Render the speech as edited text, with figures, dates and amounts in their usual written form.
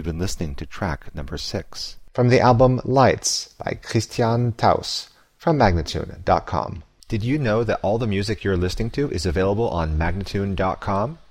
You've been listening to track number 6. From the album Lights by Christian Taus from Magnatune.com. Did you know that all the music you're listening to is available on Magnatune.com?